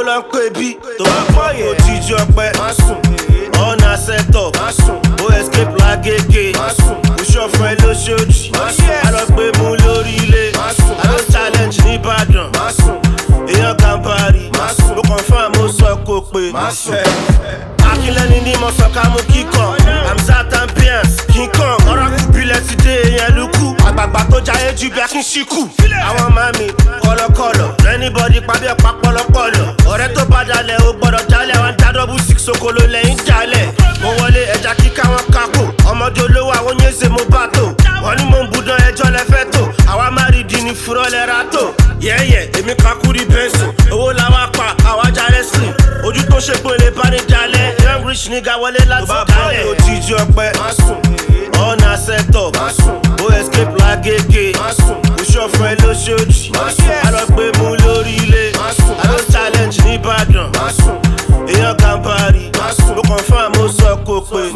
ló ń pè bí tó bá pọ̀ yẹ òjijì ọpẹ ọ̀nà set up ó escape lágége òṣòfò ẹ lóṣooṣì alọ́gbé mú lórí ilé aló challenge nìbàdàn èèyàn Gàmbàrí ó confirm ó sọ kó pé akínlẹ́ni ní mo sọ ká mú kíkan Hamzat ambiance King Kong ọ̀rọ̀ kù bílẹ̀ ti dé èèyàn lukú àgbààgbà tó jayé ju bí akín ṣíkù àwọn mami kọlọkọlọ anybody pàbí ọ̀pá pọlọpọlọ ọ̀rẹ́ tó bá dalẹ̀ ó gbọ́dọ̀ jalẹ̀ wọn dá double six okolo lẹ́yìn jalẹ̀ mo wọlé ẹja kíká wọn kákò ọmọdé olówó àwọn yéèzè mo bá tò wọn ní mo ń budán ẹjọ́ lẹ́fẹ́ tó àwa má rí di ní fúrọ́ lẹ́ra tó yẹ́yẹ́ èmi kakúrí bẹ́sùn owó làwa pa àwa jalè slim ojú tó ṣe pé lè bá ní jalẹ̀ young rich nigga wọlé láti dalẹ̀ òjijì ọpẹ ọ̀nà set up ó escape lágége òṣòfò ẹ lóṣooṣì alọ́gbé mú lórí ilé aló challenge nìbàdàn èèyàn Gàmbàrí ó confirm ó sọ kó pé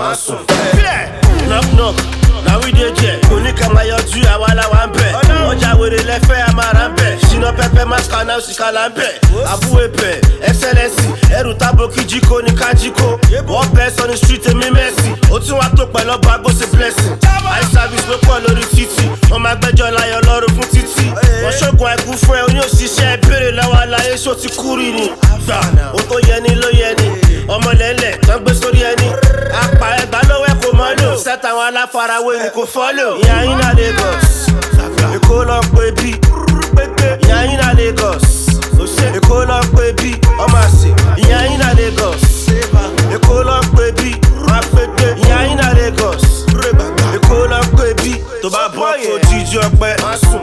knock knock na we dey there oníkàmá yọjú àwa làwa ń bẹ̀ ọjà wèrè lẹ́fẹ́ àmàrà ń bẹ̀ ṣínà pẹ́pẹ́ maska náà sì kàlà ń bẹ̀ àbúwé bẹ̀ excellence ẹrù tábò kíjíkó ní kájíkó wọ́n bẹ́ sọ ní street èmi mẹ́sì ó tún wá tó pẹ̀lú ọba gbóṣe blessing high service ló pọ̀ lórí títì wọ́n máa gbẹ́jọ́ láyọ̀ lọ́rùn fún títì wọ́n ṣògùn àìkú fún ẹ oní òṣìṣẹ́ ìbéèrè lọ́wọ́ aláyé ṣó ti kú rí ni gbà ó tó yẹ ni ló yẹ ni ọmọlẹ́lẹ̀ tán gbé sórí ẹni apá ẹgbàá lówó ẹ kò mọ́ lò sẹ́tàwọn aláfarawé ni kò fọ́lò ìyá yín náà Lagos Èkó ló ń pè bí ìyá yín náà Lagos Èkó ló ń pè bí ọmọ àṣẹ ìyá yín náà Lagos Èkó ló ń pè bí ìyá yín náà Lagos Èkó ló ń pè bí tó bá bọ́ kó jíjí ọpẹ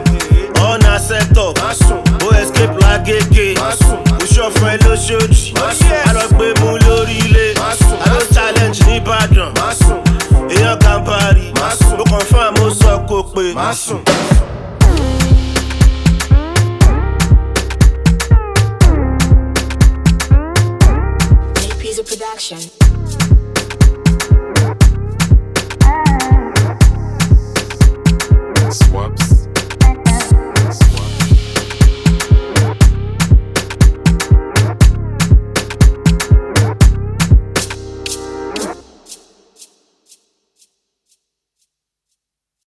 ọ̀nà set up ó escape lágége òṣòfò ẹ lóṣooṣì alọ́gbé mú lórí ilé aló challenge nìbàdàn èèyàn Gàmbàrí ó confirm ó sọ kó pé Production.